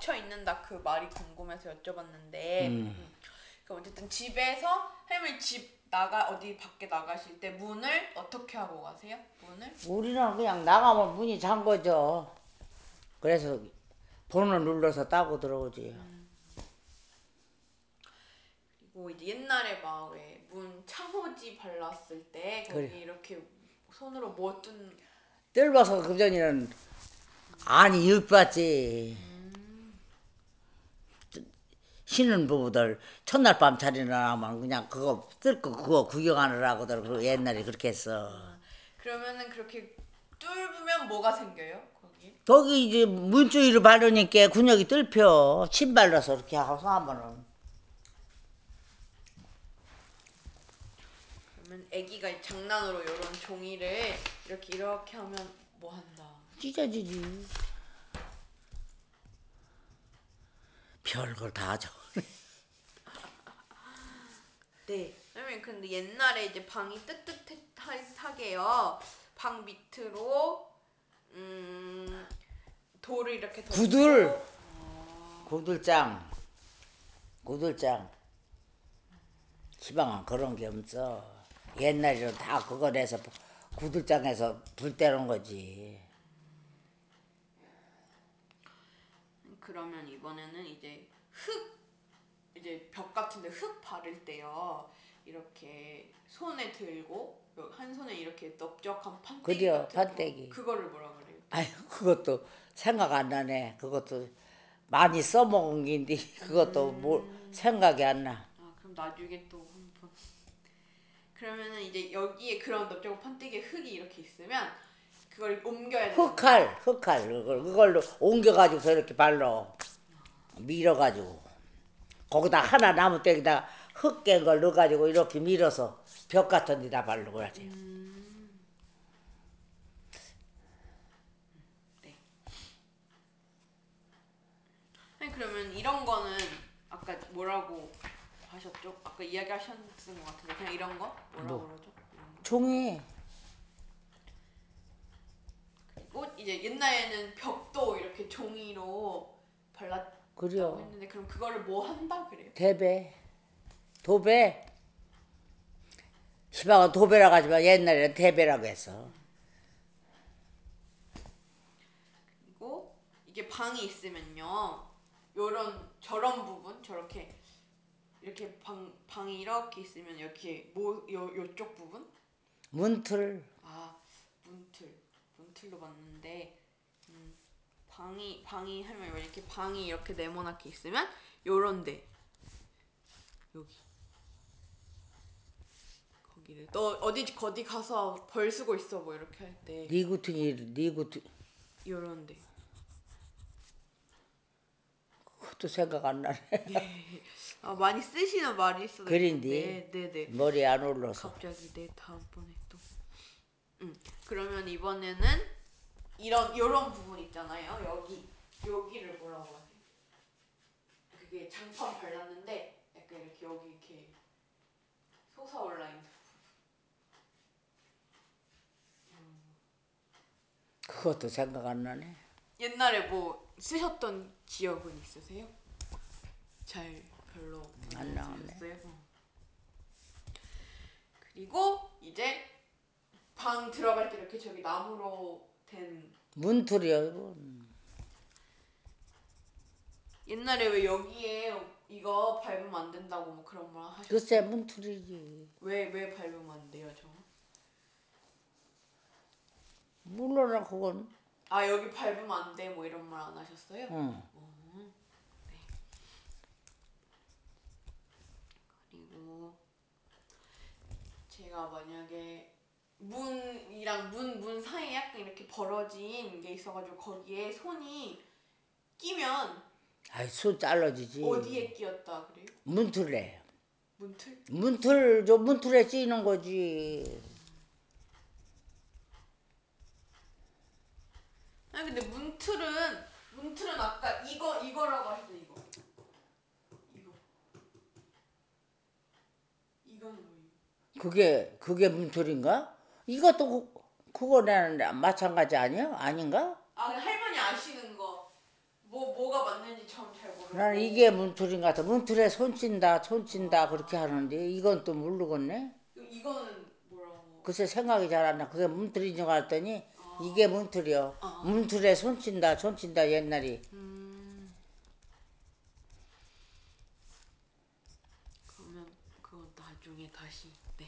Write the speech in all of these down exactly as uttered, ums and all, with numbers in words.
닫혀 있는다 그 말이 궁금해서 여쭤봤는데. 음. 음. 그럼 어쨌든 집에서 할머니 집 나가 어디 밖에 나가실 때 문을 어떻게 하고 가세요? 문을? 우리는 그냥 나가면 문이 잠궈져. 그래서 번호 눌러서 따고 들어오지. 음. 그리고 이제 옛날에 막 왜 문 창호지 발랐을 때 거기 그래. 이렇게 손으로 뭐 뜬. 뜰봐서 그전에는 아니 일봤지. 음. 신은 부부들 첫날 밤 차리나면 그냥 그거 뜰거 그거 구경하느라고들 그 옛날에 그렇게 했어. 아, 그러면은 그렇게 뚫으면 뭐가 생겨요? 거기? 거기 이제 문주위를 바르니까 근육이 뜰펴. 침 발라서 이렇게 하고 하면은. 그러면 아기가 장난으로 이런 종이를 이렇게 이렇게 하면 뭐 한다? 찢어지지. 별걸 다 하죠. 네. 그러면 근데 옛날에 이제 방이 뜨뜻하게요. 방 밑으로 음 돌을 이렇게 덮고. 구들. 어. 구들장. 구들장. 시방은 그런 게 없어. 옛날에는 다 그거 내서 구들장에서 불 때는 거지. 그러면 이번에는 이제 흙 이제 벽 같은데 흙 바를 때요. 이렇게 손에 들고 한 손에 이렇게 넓적한 판때기 그래요, 같은 판때기. 거 그거를 뭐라 그래요? 아유, 그것도 생각 안 나네. 그것도 많이 써먹은 게인데 그것도 음. 뭐 생각이 안 나. 아 그럼 나중에 또 한번. 그러면은 이제 여기에 그런 넓적한 판때기에 흙이 이렇게 있으면 그걸 옮겨야 되잖아요. 흑칼, 흑칼 그걸 그걸로 옮겨가지고 이렇게 발로 밀어가지고 거기다 하나 나무 떼기다 흙 깬 걸 넣어가지고 이렇게 밀어서 벽 같은 데다 바르고 그러지. 음. 네. 아니 그러면 이런 거는 아까 뭐라고 하셨죠? 아까 이야기하셨던 것 같은데 그냥 이런 거 뭐라고 뭐 그러죠? 이런 거. 종이 그리고 이제 옛날에는 벽도 이렇게 종이로 발랐다고 그려 했는데 그럼 그거를 뭐 한다 그래요? 대배 도배 시방은 도배라고 하지만 옛날에는 대배라고 했어. 그리고 이게 방이 있으면요, 요런 저런 부분 저렇게 이렇게 방 방이 이렇게 있으면 이렇게 뭐요 요쪽 부분 문틀 아 문틀 문틀로 봤는데 음, 방이 방이 하면 왜 이렇게 방이 이렇게 네모나게 있으면 요런데 여기 거기를 너 어디 어디 가서 벌 쓰고 있어 뭐 이렇게 할 때 니구퉁이 니구퉁 요런데 그것도 생각 안 나네. 아, 많이 쓰시는 말일 수도 그린디 있는데 네네 머리에 안 올라서. 갑자기 네 다음번에 또 음, 그러면 이번에는 이런 요런 부분 있잖아요. 여기 여기를 뭐라고 하세요? 그게 장판 발랐는데 약간 이렇게 여기 이렇게 솟아올라 있는 그것도 생각 안 나네. 옛날에 뭐 쓰셨던 기억은 있으세요? 잘 별로 안 안 나오네. 쓰셨어요? 어. 그리고 이제 방 들어갈 때 이렇게 저기 나무로 된 문틀이요 이거. 옛날에 왜 여기에 이거 밟으면 안 된다고 뭐 그런 말 하셨어요? 글쎄 문틀이지. 왜, 왜 밟으면 안 돼요, 저? 몰라라 그건. 아, 여기 밟으면 안 돼, 뭐 이런 말 안 하셨어요? 응. 어, 네. 그리고 제가 만약에 문이랑 문, 문 사이에 약간 이렇게 벌어진 게 있어가지고 거기에 손이 끼면 아이 손 잘라지지. 어디에 끼었다 그래요? 문틀에. 문틀? 문틀 저 문틀에 쓰이는 거지. 아니 근데 문틀은 문틀은 아까 이거 이거라고 하셨죠 이거 이거 이거는 뭐예요? 그게 그게 문틀인가? 이것도 그, 그거는 마찬가지 아니야? 아닌가? 아 할머니 아시는 거 뭐 뭐가 맞는지 건지 전 잘 모르고. 나는 이게 문틀인 것 같아. 문틀에 손친다, 손친다 그렇게 하는데 이건 또 모르겠네. 이거는 뭐라고? 글쎄 생각이 잘 안 나. 그게 문틀인 줄 알았더니 아. 이게 문틀이요. 아. 문틀에 손친다, 손친다 옛날이. 음. 그러면 그건 나중에 다시. 네.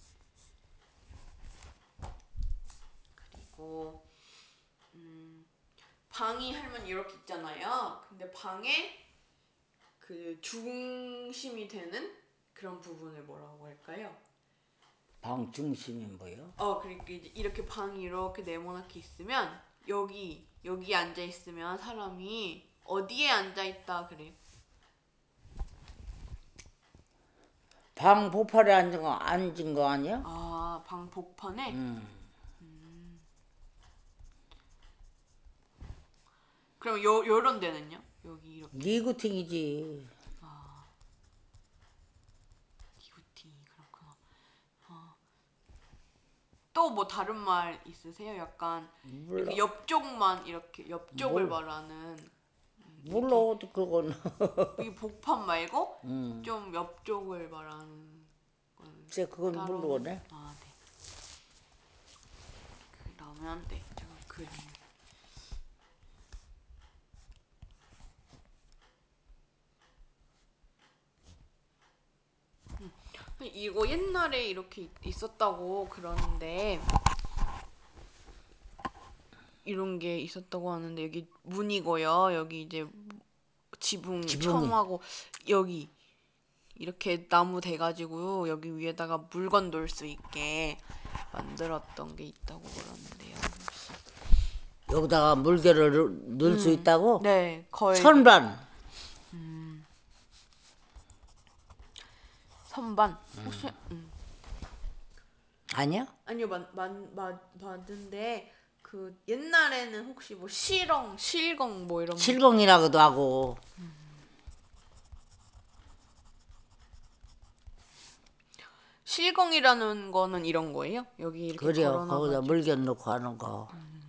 그리고 음, 방이 할머니 이렇게 있잖아요. 근데 방에 그 중심이 되는 그런 부분을 뭐라고 할까요? 방 중심이 뭐요? 어, 그러니까 이제 이렇게 방이 이렇게 네모나게 있으면 여기 여기 앉아 있으면 사람이 어디에 앉아 있다 그래요? 방 보팔에 앉은 거 앉은 거 아니야? 아, 방 복판에? 음. 그럼 요 요런 데는요? 여기 이렇게 니구팅이지. 기구티 그렇구나. 어. 또 뭐 다른 말 있으세요? 약간 몰라. 이렇게 옆쪽만 이렇게 옆쪽을 뭘. 말하는 몰라 어디 그건. 이 복판 말고 음. 좀 옆쪽을 말하는 건 글쎄 그건 따로. 모르겠네. 아, 네. 그러면 네, 제가 그림. 음. 이거 옛날에 이렇게 있었다고 그러는데 이런 게 있었다고 하는데 여기 문이고요. 여기 이제 지붕 지붕이. 처음하고 여기 이렇게 나무 돼가지고 여기 위에다가 물건 놓을 수 있게 만들었던 게 있다고 그러는데요. 여기다가 물개를 넣을 수 음, 있다고? 네, 거의 선반. 선반. 혹시 음. 아니야? 아니요, 맞, 맞, 맞, 맞는데 그 옛날에는 혹시 뭐 실ong, 실공 뭐 이런 실공이라고도 하고. 실공이라는 거는 이런 거예요? 여기 이렇게 그래요. 거기다 걸어놔가지고. 물견 넣고 하는 거.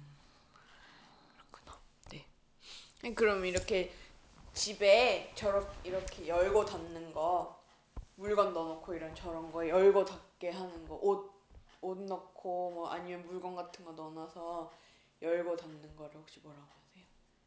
네. 아니, 그럼 이렇게 집에 저렇게 이렇게 열고 닫는 거 물건 넣어놓고 이런 저런 거 열고 닫게 하는 거 옷 옷 넣고 뭐 아니면 물건 같은 거 넣어놔서 열고 닫는 거를 혹시 뭐라고 하세요?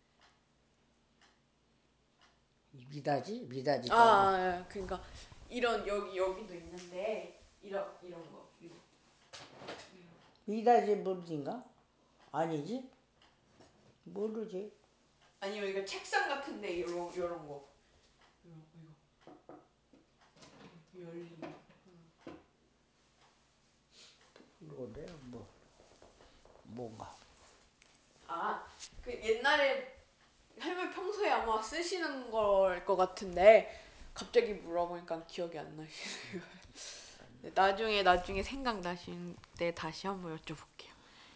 미닫이? 미닫이도 아, 하고. 아, 아, 그러니까 이런 여기 여기도 있는데 이런 이런 거 이거. 미닫이 물인가? 아니지? 모르지. 아니면 이거 책상 같은데 이런 이런 거 이런 거 이거 열리는 모르겠네. 뭐 뭔가. 아, 그 옛날에 할머니 평소에 아마 쓰시는 걸 것 같은데 갑자기 물어보니까 기억이 안 나시네요. 네, 나중에 나중에 생각나실 때 다시 한번 여쭤볼게요.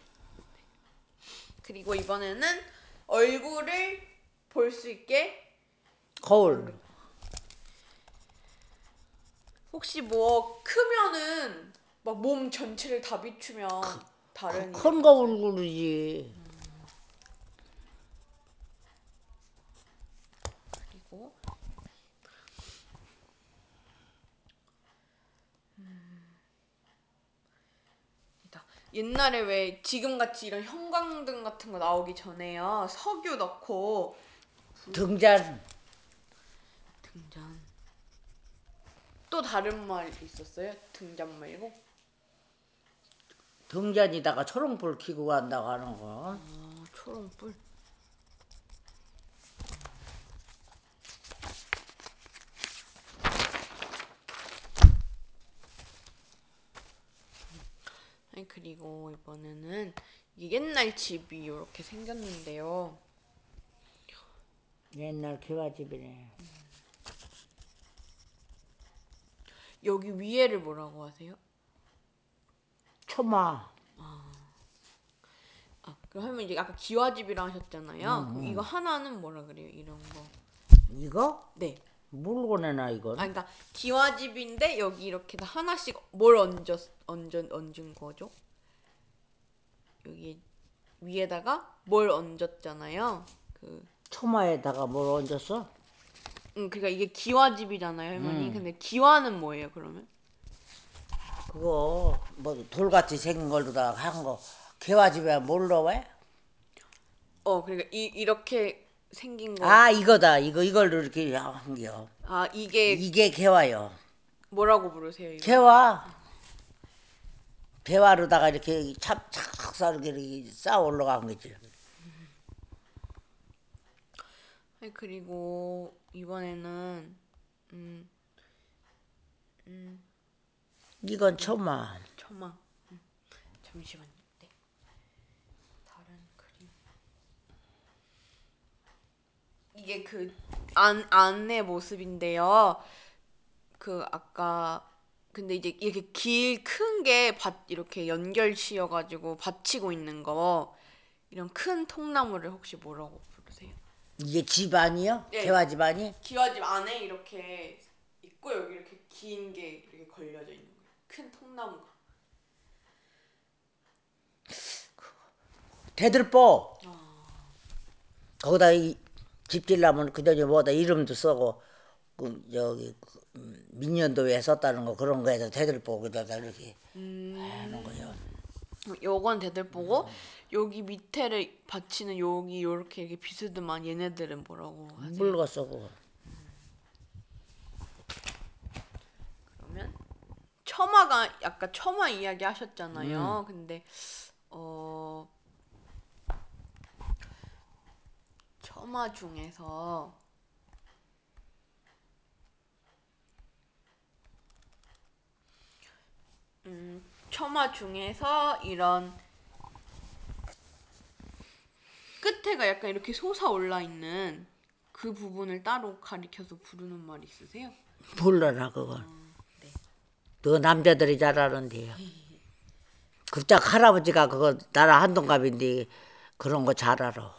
그리고 이번에는 얼굴을 볼 수 있게 거울. 혹시 뭐 크면은 막 몸 전체를 다 비추면 다른 큰 이름 있어요? 거울이지. 그리고 이다. 옛날에 왜 지금같이 이런 형광등 같은 거 나오기 전에요. 석유 넣고 등잔. 등잔. 또 다른 말 있었어요? 등잔 말고? 등잔에다가 초롱불 켜고 간다고 하는 거. 아, 초롱불. 아니, 그리고 이번에는 이게 옛날 집이 이렇게 생겼는데요. 옛날 개화집이네. 여기 위에를 뭐라고 하세요? 초마. 아, 그럼 하면 이제 아까 기와집이라 하셨잖아요. 응, 그럼 응. 이거 하나는 뭐라 그래요? 이런 거. 이거? 네. 모르겠네 이건. 아, 그러니까 기와집인데 여기 이렇게 다 하나씩 뭘 얹었 얹은 얹은 거죠? 여기 위에다가 뭘 얹었잖아요. 그 초마에다가 뭘 얹었어? 응, 그러니까 이게 기와집이잖아요, 할머니. 근데 기와는 뭐예요, 그러면? 그거 뭐 돌같이 생긴 걸로다 한 거. 개화집에 뭘로 왜? 어, 그러니까 이 이렇게 생긴 거. 아 이거다. 이거 이걸로 이렇게 한겨. 아, 이게 이게 개화요. 뭐라고 부르세요, 이거? 개화. 개화로다가 이렇게 찹찹 이렇게 쌓아 올라간 거지. 아니, 그리고 이번에는 음, 이건 초마. 처마. 음, 잠시만요. 네. 다른 그림. 이게 그 안, 안의 모습인데요. 그 아까 근데 이제 이렇게 길 큰 게 밭 이렇게 연결시어가지고 받치고 있는 거 이런 큰 통나무를 혹시 뭐라고 부르세요? 이게 집 아니요? 네. 개화 집 아니? 기와집 안에 이렇게 있고 여기 이렇게 긴 게 이렇게 걸려져 있는 거예요. 큰 통나무가. 대들보. 아, 거기다 이 집 지려면 그저기 뭐다 이름도 쓰고 그 저기 그 음, 민년도에 썼다는 거 그런 거에서 대들보 거기다가 이렇게 하는 거요. 요건 대들보고 여기 밑에를 받치는 여기 요렇게 이렇게 비스듬한 얘네들은 뭐라고 하세요? 물건 고 그러면 처마가 아까 처마 이야기 하셨잖아요. 근데 어 처마 중에서 음 처마 중에서 이런 끝에가 약간 이렇게 솟아올라 있는 그 부분을 따로 가리켜서 부르는 말 있으세요? 몰라라 그건. 네. 너 남자들이 잘 아는데요. 그짝 할아버지가 그거 나라 한동갑인데 그런 거 잘 알아.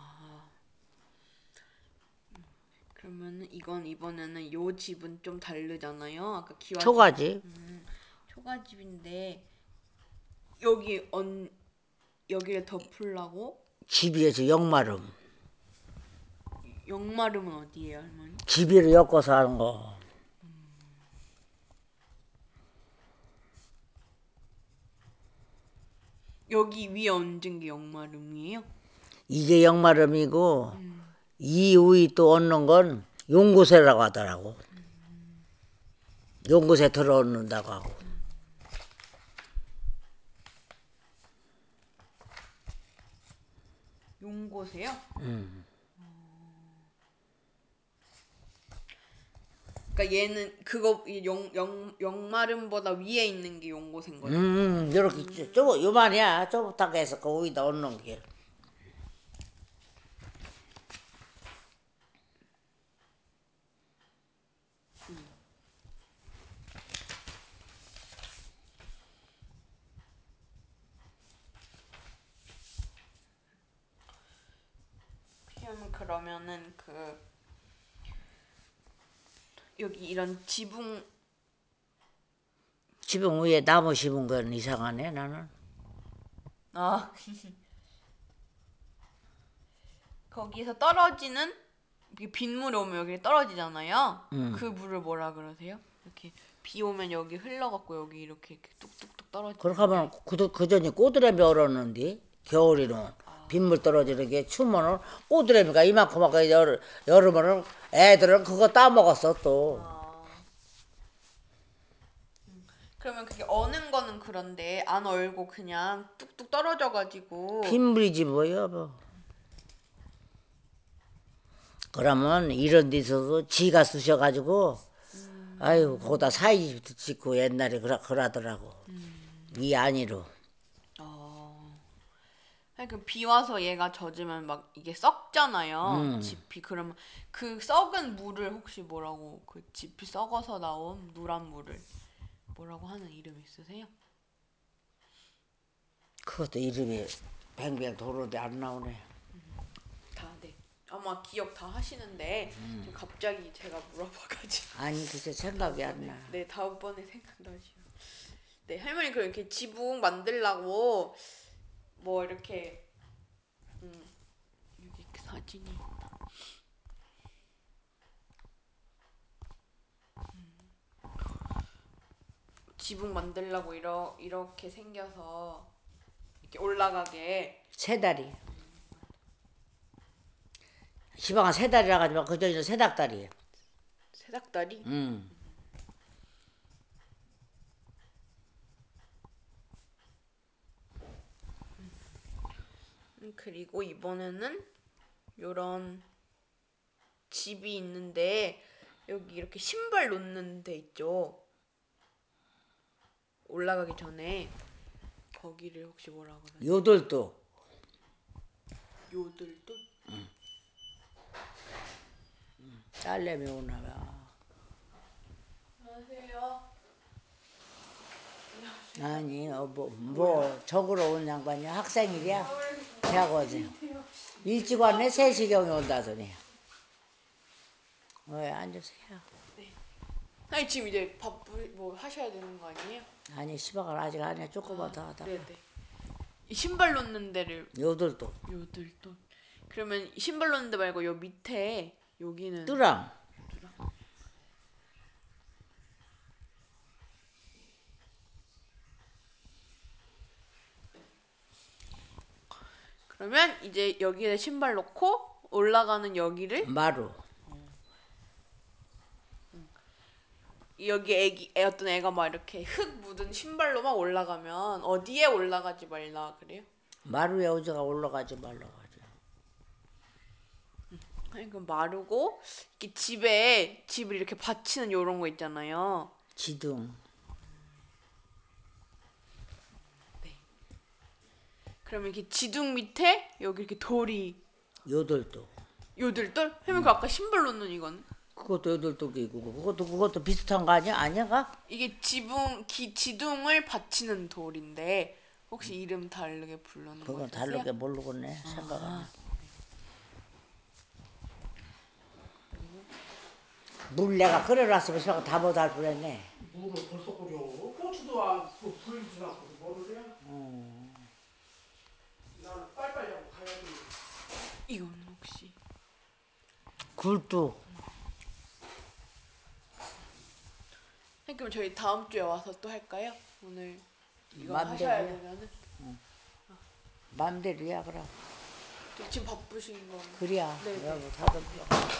그러면 이건 이번에는 요 집은 좀 다르잖아요. 아까 기와집 초가지. 음, 초가집인데 여기 언 여기를 덮으려고 집이에서 역마름. 역마름은 어디예요, 할머니? 집이를 엮어서 하는 거. 여기 위에 얹은 게 역마름이에요? 이게 역마름이고 이 위에 또 얹는 건 용구새라고 하더라고. 용구새 들어얹는다고 하고. 용고세요? 음. 그러니까 얘는 그거 용, 용, 역마름보다 위에 있는 게 용고새인 거죠? 음, 이렇게 음. 저 요만이야. 저부터 해서 그 위에다 얹는 게. 그러면 그러면은 그 여기 이런 지붕 지붕 위에 나무 심은 건 이상하네 나는. 아 거기서 떨어지는 이렇게 빗물이 오면 여기 떨어지잖아요. 음. 그 물을 뭐라 그러세요? 이렇게 비 오면 여기 흘러갖고 여기 이렇게, 이렇게 뚝뚝뚝 떨어지는 그렇게 하면 그, 그 전에 꼬드레미 얼었는데 겨울에는 빗물 떨어지는 게 추면은 꼬드레미가 이만큼 하고 여, 여름에는 애들은 그거 따먹었어 또. 아, 그러면 그게 어는 거는 그런데 안 얼고 그냥 뚝뚝 떨어져가지고 빗물이지 뭐야 뭐. 그러면 이런 데서도 지가 쑤셔가지고 아유 거기다 사이집도 짓고 옛날에 그러, 그러더라고. 이 안으로. 어. 아니 그비 와서 얘가 젖으면 막 이게 썩잖아요. 음. 지피 그러면 그 썩은 물을 혹시 뭐라고 그 지피 썩어서 나온 누란 물을 뭐라고 하는 이름 있으세요? 그것도 이름이 뱅뱅 도는데 안 나오네. 다 네. 아마 기억 다 하시는데 지금 갑자기 제가 물어봐가지고 아니 글쎄 생각이 안 나. 네 다음번에 생각나시면 네 할머니 그럼 이렇게 지붕 만들라고 뭐 이렇게 음 여기 사진이 있나? 지붕 만들려고 이러, 이렇게 생겨서 이렇게 올라가게. 세 다리. 시방은 세 다리라 가지고 그저 있는 세닥다리. 세닥다리? 음. 음, 그리고 이번에는 요런 집이 있는데 여기 이렇게 신발 놓는 데 있죠. 올라가기 전에 거기를 혹시 뭐라고 그러나? 요들도. 요들도? 딸내미 오나 봐. 안녕하세요. 아니, 어, 뭐, 뭐, 적으러 온 양반이야? 학생이랴? 대학 어제. 일찍 왔네? 세 시경에 온다더니. 왜, 앉으세요. 아니 지금 이제 밥 뭐 하셔야 되는 거 아니에요? 아니, 시방을 아직 안 해. 조금만 더 하다. 네네. 이 신발 놓는 데를 요들도. 요들도. 그러면 이 신발 놓는 데 말고 요 밑에 여기는 뚜랑. 그러면 이제 여기에 신발 놓고 올라가는 여기를 마루. 여기 애기 애 어떤 애가 막 이렇게 흙 묻은 신발로만 올라가면 어디에 올라가지 말라 그래요? 마루에 오지가 올라가지 말라고 하지. 아니 그 마르고 이렇게 집에 집을 이렇게 받치는 요런 거 있잖아요. 지둥. 그러면 이렇게 지둥 밑에 여기 이렇게 돌이 요들도. 요들돌? 하면 그 아까 신발 놓는 이건 그것도 요들도기고 그것도 그것도 비슷한 거 아니야? 아니야가? 이게 지붕 기 지둥을 받치는 돌인데 혹시 이름 다르게 부르는 거 그건 있으세요? 다르게 모르겠네. 생각 안 해. 물 내가 끓여놨으면 저거 다 못할 뻔했네. 물을 벌써 끓여. 고추도 안 그 불지 않고 뭐를 해? 나는 빨리빨리 하고 가야지. 이건 혹시 굴도. 아니, 그럼 저희 다음 주에 와서 또 할까요? 오늘 이거 맘대로야. 하셔야 되면은 맘대로야 그럼. 지금 바쁘신 거 그래야 네, 네. 여보 사돈